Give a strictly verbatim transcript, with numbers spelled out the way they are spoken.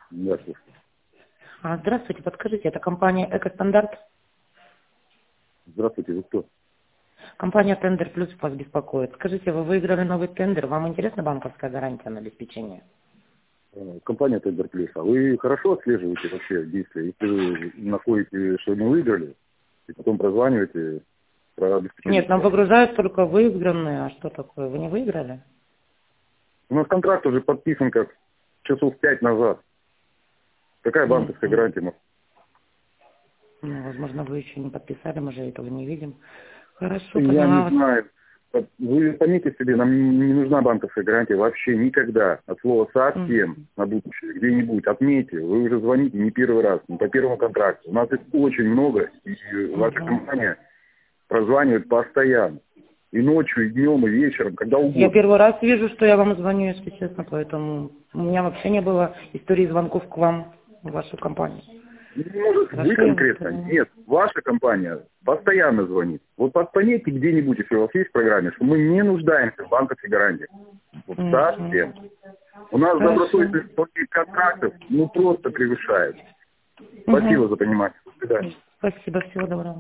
Да, слушай. А, Здравствуйте, подскажите, это компания «Экостандарт»? Здравствуйте, вы кто? Компания «Тендер Плюс» вас беспокоит. Скажите, вы выиграли новый тендер, вам интересна банковская гарантия на обеспечение? Э, Компания Тендер Плюс. А вы хорошо отслеживаете вообще действия? Если вы находите, что мы выиграли, и потом прозваниваете про обеспечение Нет, нам ситуации. выгружают только выигранные, а что такое, вы не выиграли? У нас контракт уже подписан как часов пять назад. Какая банковская Мгм. гарантия? может? Ну, возможно, вы еще не подписали, мы же этого не видим. Хорошо, Я не поняла вас. знаю. Вы поймите себе, нам не нужна банковская гарантия вообще никогда. От слова совсем Мгм. на будущее. Где-нибудь отметьте. Вы уже звоните не первый раз, не по первому контракту. У нас их очень много, и ваша Мгм. компания прозванивает постоянно. И ночью, и днем, и вечером, когда Я угодно. первый раз вижу, что я вам звоню, если честно, поэтому у меня вообще не было истории звонков к вам, в вашу компанию. Может, вы Хорошо, я вас конкретно? поняла. Нет. Ваша компания постоянно звонит. Вот пометьте где-нибудь, если у вас есть в программе, что мы не нуждаемся в банковской гарантии. Вот совсем. Мгм. У нас Хорошо. добросовестность таких контрактов ну просто превышает. Спасибо Угу. за понимание. До свидания. Спасибо, всего доброго.